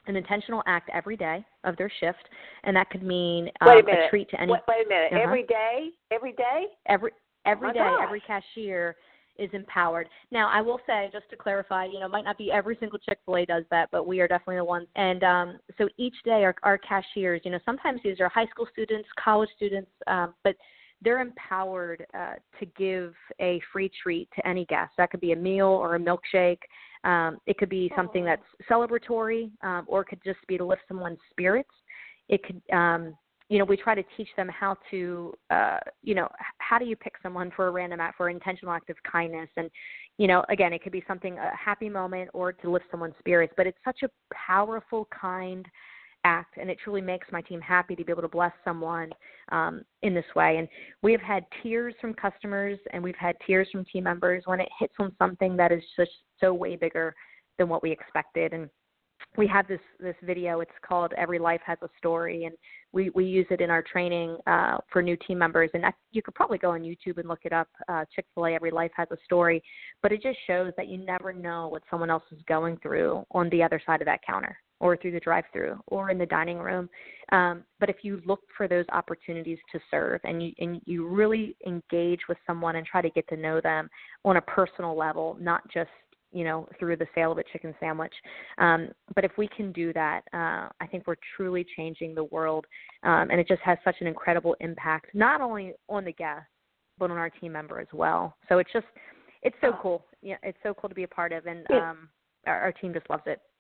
an intentional act every day of their shift, and that could mean Wait a minute. a treat to any. Wait a minute. Uh-huh. Every day? Every day? Every day, gosh. every cashier is empowered. Now, I will say, just to clarify, it might not be every single Chick-fil-A does that, but we are definitely the ones. And so each day our cashiers, sometimes these are high school students, college students, but they're empowered to give a free treat to any guest. That could be a meal or a milkshake. It could be something that's celebratory, or it could just be to lift someone's spirits. It could, we try to teach them how to, how do you pick someone for a random act, for an intentional act of kindness? And, again, it could be something, a happy moment or to lift someone's spirits. But it's such a powerful, kind act, and it truly makes my team happy to be able to bless someone in this way. And we have had tears from customers, and we've had tears from team members when it hits on something that is just so way bigger than what we expected. And we have this video. It's called Every Life Has a Story, and we use it in our training for new team members. And you could probably go on YouTube and look it up, Chick-fil-A, Every Life Has a Story. But it just shows that you never know what someone else is going through on the other side of that counter, or through the drive-thru, or in the dining room. But if you look for those opportunities to serve, and you really engage with someone and try to get to know them on a personal level, not just through the sale of a chicken sandwich. But if we can do that, I think we're truly changing the world. And it just has such an incredible impact, not only on the guest, but on our team member as well. So it's so cool. Yeah, it's so cool to be a part of, and our team just loves it.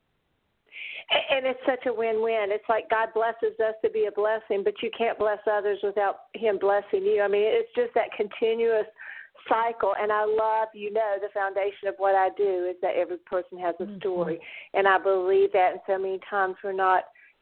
And it's such a win-win. It's like God blesses us to be a blessing, but you can't bless others without him blessing you. I mean, it's just that continuous cycle. And I love, the foundation of what I do is that every person has a story. Mm-hmm. And I believe that, and so many times we're not,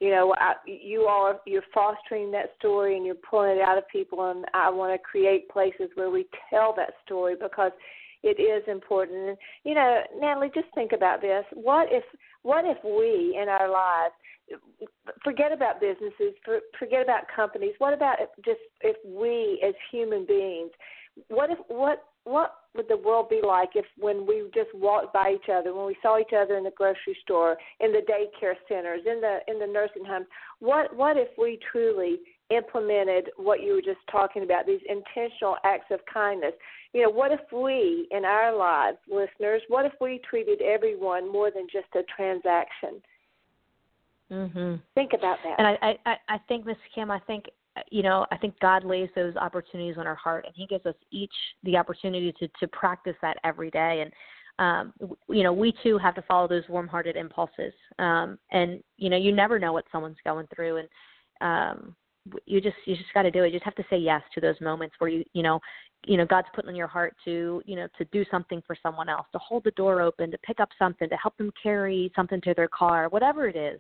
you're fostering that story and you're pulling it out of people. And I want to create places where we tell that story, because it is important. And, Natalie, just think about this. What if we in our lives, forget about businesses, forget about companies, what about if we as human beings, what would the world be like if, when we just walked by each other, when we saw each other in the grocery store, in the daycare centers, in the nursing homes, what if we truly implemented what you were just talking about, these intentional acts of kindness? What if we, in our lives, listeners, what if we treated everyone more than just a transaction? Mm-hmm. Think about that. And I think, Ms. Kim, I think God lays those opportunities on our heart, and he gives us each the opportunity to practice that every day. And, we too have to follow those warm-hearted impulses. And, you never know what someone's going through. And, you just got to do it. You just have to say yes to those moments where God's putting on your heart to do something for someone else, to hold the door open, to pick up something, to help them carry something to their car, whatever it is.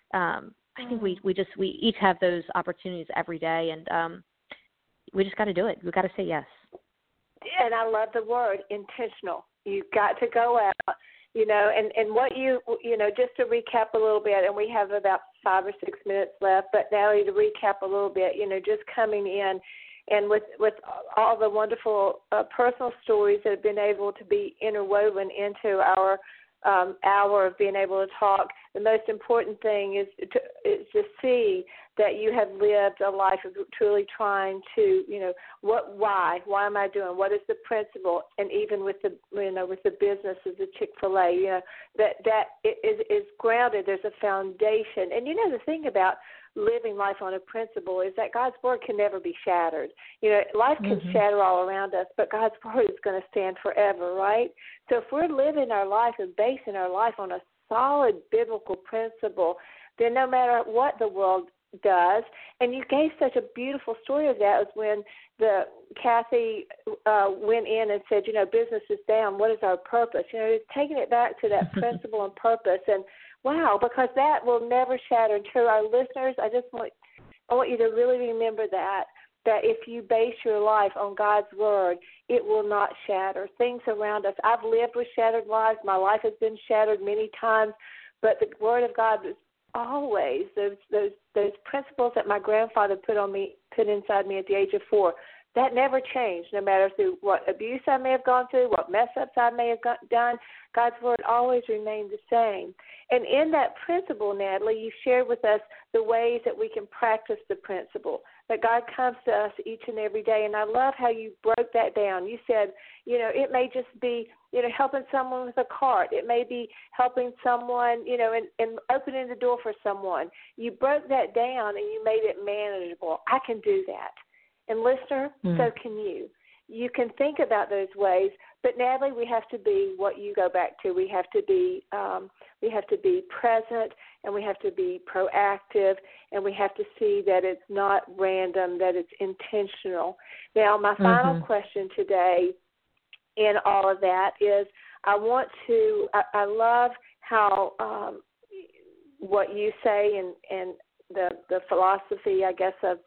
I think we each have those opportunities every day, and we just got to do it. We got to say yes. And I love the word intentional. You've got to go out, and what just to recap a little bit, and we have about 5 or 6 minutes left, but now to recap a little bit, just coming in and with all the wonderful personal stories that have been able to be interwoven into our hour of being able to talk, the most important thing is to see that you have lived a life of truly trying to, why am I doing? What is the principle? And even with the, with the business of the Chick-fil-A, that is grounded. There's a foundation. And the thing about living life on a principle is that God's word can never be shattered. Life can shatter all around us, but God's word is going to stand forever, right? So if we're living our life and basing our life on a solid biblical principle, then no matter what the world does, and you gave such a beautiful story of that, was when Kathy went in and said, business is down, what is our purpose? Taking it back to that principle and purpose, and wow, because that will never shatter. And to our listeners, I want you to really remember that if you base your life on God's word, it will not shatter. Things around us, I've lived with shattered lives. My life has been shattered many times, but the word of God is always those principles that my grandfather put inside me at the age of 4. that never changed, no matter through what abuse I may have gone through, what mess-ups I may have done. God's word always remained the same. And in that principle, Natalie, you shared with us the ways that we can practice the principle, that God comes to us each and every day. And I love how you broke that down. You said, it may just be, helping someone with a cart. It may be helping someone, and opening the door for someone. You broke that down and you made it manageable. I can do that. And listener, so can you. You can think about those ways, but Natalie, we have to be what you go back to. We have to be present, and we have to be proactive, and we have to see that it's not random, that it's intentional. Now, my final question today in all of that is, I love how what you say and the philosophy, I guess, of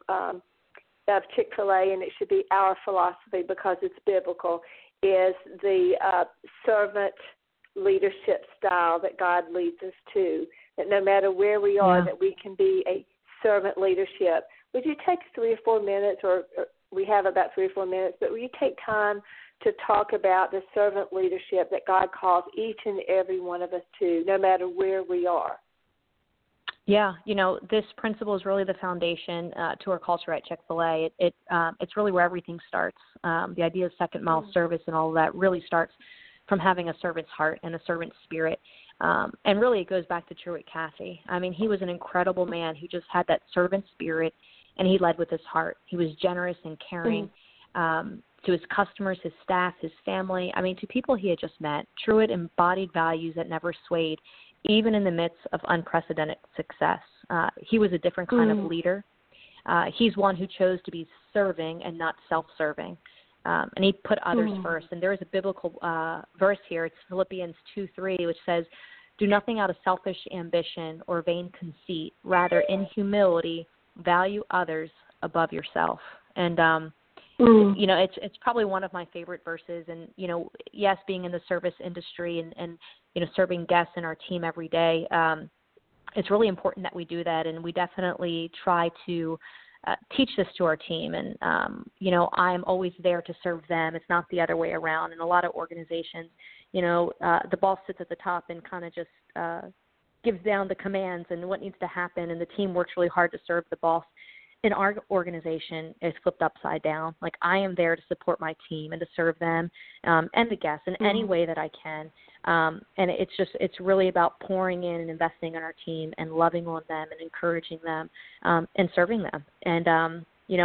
Chick-fil-A, and it should be our philosophy because it's biblical, is the servant leadership style that God leads us to, that no matter where we are, that we can be a servant leadership. Would you take 3 or 4 minutes, or we have about 3 or 4 minutes, but will you take time to talk about the servant leadership that God calls each and every one of us to, no matter where we are? Yeah, this principle is really the foundation to our culture at Chick-fil-A. It's really where everything starts. The idea of second mile service and all of that really starts from having a servant's heart and a servant's spirit. And really it goes back to Truett Cathy. I mean, he was an incredible man who just had that servant spirit, and he led with his heart. He was generous and caring to his customers, his staff, his family. I mean, to people he had just met. Truett embodied values that never swayed, even in the midst of unprecedented success. He was a different kind of leader. He's one who chose to be serving and not self-serving. And he put others first. And there is a biblical verse here. It's Philippians 2:3, which says, "Do nothing out of selfish ambition or vain conceit. Rather, in humility, value others above yourself." And, it's probably one of my favorite verses. And, yes, being in the service industry and serving guests in our team every day, it's really important that we do that. And we definitely try to teach this to our team. And, I'm always there to serve them. It's not the other way around. In a lot of organizations, the boss sits at the top and kind of just gives down the commands and what needs to happen. And the team works really hard to serve the boss. In our organization, it's flipped upside down. Like, I am there to support my team and to serve them and the guests in any way that I can. And it's really about pouring in and investing in our team and loving on them and encouraging them and serving them. And, I'm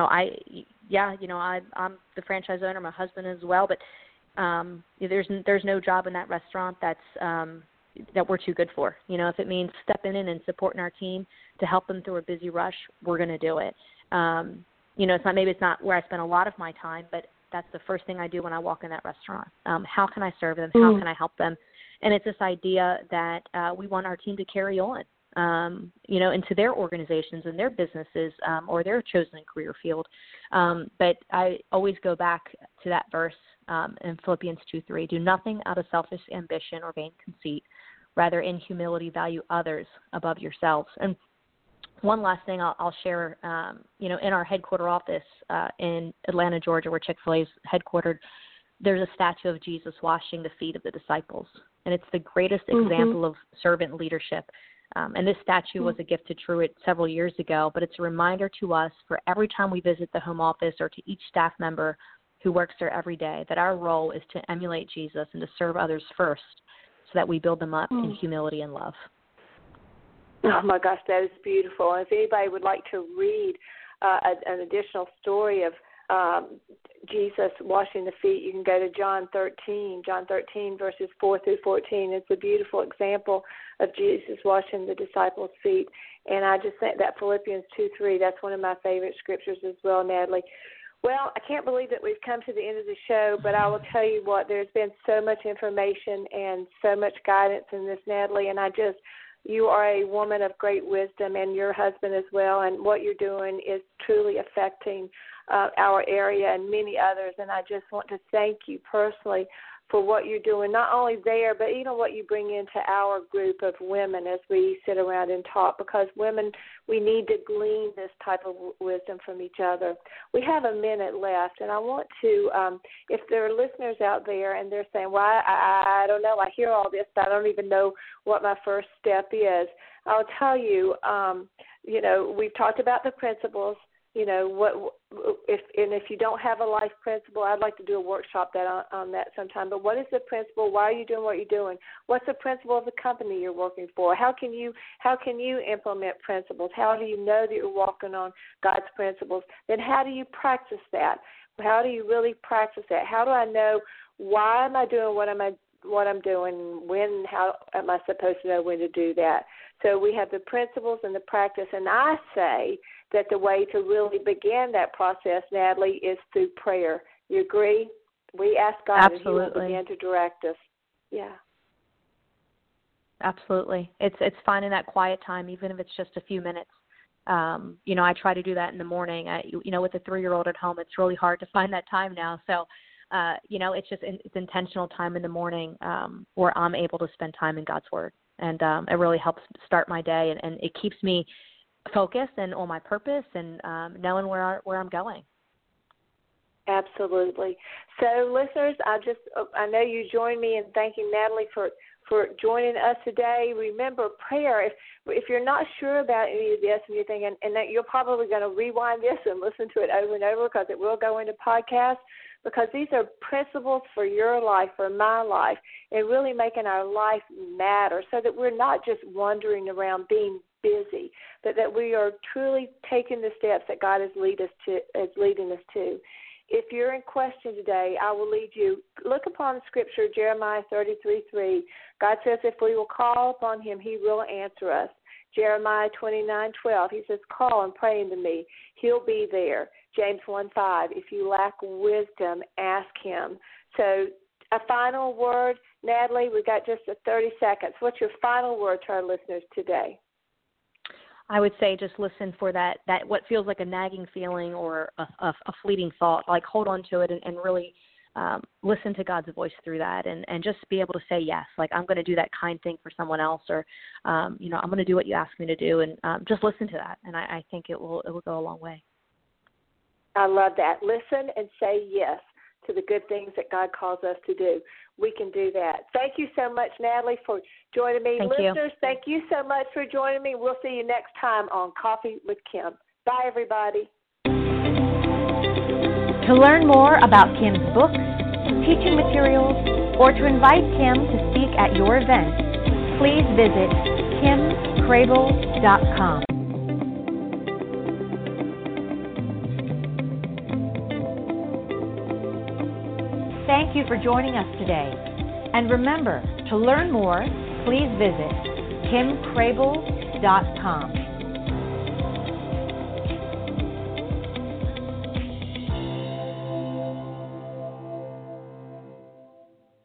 the franchise owner, my husband as well, but there's no job in that restaurant that we're too good for. If it means stepping in and supporting our team to help them through a busy rush, we're going to do it. It's not where I spend a lot of my time, but that's the first thing I do when I walk in that restaurant. How can I serve them? How can I help them? And it's this idea that we want our team to carry on, into their organizations and their businesses or their chosen career field. But I always go back to that verse in Philippians 2:3, "Do nothing out of selfish ambition or vain conceit. Rather, in humility, value others above yourselves." And one last thing I'll share, in our headquarter office in Atlanta, Georgia, where Chick-fil-A is headquartered, there's a statue of Jesus washing the feet of the disciples. And it's the greatest example of servant leadership. And this statue was a gift to Truett several years ago, but it's a reminder to us for every time we visit the home office or to each staff member who works there every day, that our role is to emulate Jesus and to serve others first so that we build them up in humility and love. Oh, my gosh, that is beautiful. And if anybody would like to read an additional story of Jesus washing the feet, you can go to John 13, verses 4 through 14. It's a beautiful example of Jesus washing the disciples' feet. And I just think that Philippians 2:3, that's one of my favorite scriptures as well, Natalie. Well, I can't believe that we've come to the end of the show, but I will tell you what, there's been so much information and so much guidance in this, Natalie, and you are a woman of great wisdom, and your husband as well, and what you're doing is truly affecting our area and many others, and I just want to thank you personally for what you're doing, not only there, but even what you bring into our group of women as we sit around and talk, because women, we need to glean this type of wisdom from each other. We have a minute left, and I want to, if there are listeners out there and they're saying, well, I don't know, I hear all this, but I don't even know what my first step is. I'll tell you, we've talked about the principles. If you don't have a life principle, I'd like to do a workshop on that sometime. But what is the principle? Why are you doing what you're doing? What's the principle of the company you're working for? How can you implement principles? How do you know that you're walking on God's principles? Then how do you practice that? How do you really practice that? How do I know why am I doing what I'm doing? When? How am I supposed to know when to do that? So we have the principles and the practice, and I say that the way to really begin that process, Natalie, is through prayer. You agree? We ask God and He will begin to direct us. Yeah. Absolutely. It's finding that quiet time, even if it's just a few minutes. I try to do that in the morning. With a 3-year-old at home, it's really hard to find that time now. So, it's intentional time in the morning where I'm able to spend time in God's Word. And it really helps start my day, and it keeps me focused and on my purpose and knowing where I'm going. Absolutely. So, listeners, I know you join me in thanking Natalie for joining us today. Remember, prayer. If you're not sure about any of this and you're thinking, and that you're probably going to rewind this and listen to it over and over because it will go into podcasts, because these are principles for your life, for my life, and really making our life matter so that we're not just wandering around being busy, but that we are truly taking the steps that God is leading us to. If you're in question today, I will lead you. Look upon Scripture, Jeremiah 33:3. God says if we will call upon Him, He will answer us. Jeremiah 29:12, He says, call and pray unto me. He'll be there. James 1:5, if you lack wisdom, ask Him. So a final word, Natalie, we've got just 30 seconds. What's your final word to our listeners today? I would say just listen for that what feels like a nagging feeling or a fleeting thought. Like hold on to it and really listen to God's voice through that and just be able to say yes. Like I'm going to do that kind thing for someone else, or I'm going to do what you ask me to do, and just listen to that. And I think it will go a long way. I love that. Listen and say yes to the good things that God calls us to do. We can do that. Thank you so much, Natalie, for joining me. Listeners, thank you so much for joining me. We'll see you next time on Coffee with Kim. Bye, everybody. To learn more about Kim's books, teaching materials, or to invite Kim to speak at your event, please visit kimcrable.com. Thank you for joining us today. And remember, to learn more, please visit kimcrable.com.